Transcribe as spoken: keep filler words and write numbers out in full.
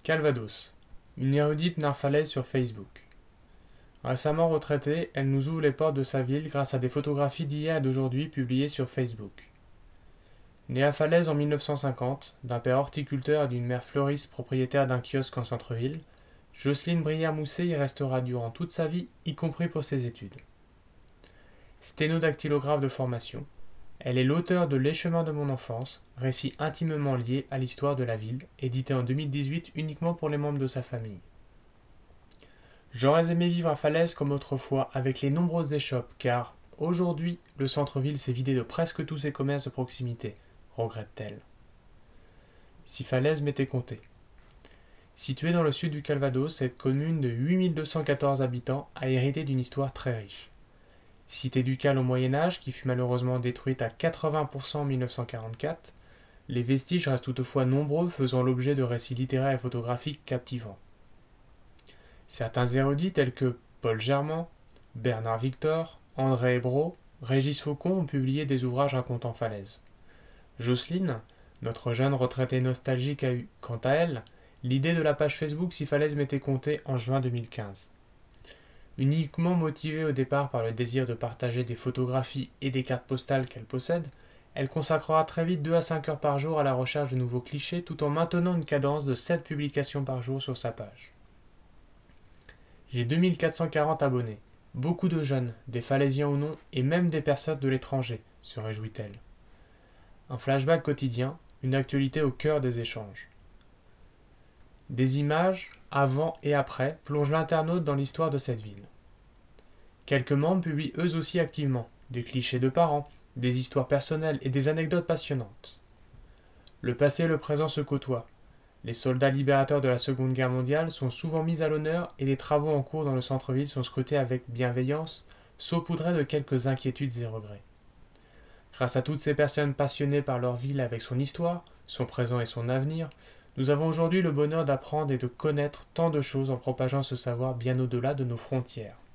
Calvados. Une érudite narfalaise sur Facebook. Récemment retraitée, elle nous ouvre les portes de sa ville grâce à des photographies d'hier et d'aujourd'hui publiées sur Facebook. Née à Falaise en mille neuf cent cinquante, d'un père horticulteur et d'une mère fleuriste propriétaire d'un kiosque en centre-ville, Jocelyne Brière-Mousset y restera durant toute sa vie, y compris pour ses études. Sténodactylographe de formation, elle est l'auteure de Les chemins de mon enfance, récit intimement lié à l'histoire de la ville, édité en deux mille dix-huit uniquement pour les membres de sa famille. J'aurais aimé vivre à Falaise comme autrefois, avec les nombreuses échoppes, car, aujourd'hui, le centre-ville s'est vidé de presque tous ses commerces de proximité, regrette-t-elle. Si Falaise m'était compté. Située dans le sud du Calvados, cette commune de huit mille deux cent quatorze habitants a hérité d'une histoire très riche. Cité ducale au Moyen-Âge, qui fut malheureusement détruite à quatre-vingts pour cent en mille neuf cent quarante-quatre, les vestiges restent toutefois nombreux, faisant l'objet de récits littéraires et photographiques captivants. Certains érudits tels que Paul Germain, Bernard Victor, André Hébrault, Régis Faucon ont publié des ouvrages racontant Falaise. Jocelyne, notre jeune retraitée nostalgique, a eu, quant à elle, l'idée de la page Facebook Si Falaise m'était comptée en juin deux mille quinze. Uniquement motivée au départ par le désir de partager des photographies et des cartes postales qu'elle possède, elle consacrera très vite deux à cinq heures par jour à la recherche de nouveaux clichés tout en maintenant une cadence de sept publications par jour sur sa page. J'ai deux mille quatre cent quarante abonnés, beaucoup de jeunes, des Falaisiens ou non, et même des personnes de l'étranger, se réjouit-elle. Un flashback quotidien, une actualité au cœur des échanges. Des images, avant et après, plongent l'internaute dans l'histoire de cette ville. Quelques membres publient eux aussi activement, des clichés de parents, des histoires personnelles et des anecdotes passionnantes. Le passé et le présent se côtoient. Les soldats libérateurs de la Seconde Guerre mondiale sont souvent mis à l'honneur et les travaux en cours dans le centre-ville sont scrutés avec bienveillance, saupoudrés de quelques inquiétudes et regrets. Grâce à toutes ces personnes passionnées par leur ville avec son histoire, son présent et son avenir, nous avons aujourd'hui le bonheur d'apprendre et de connaître tant de choses en propageant ce savoir bien au-delà de nos frontières.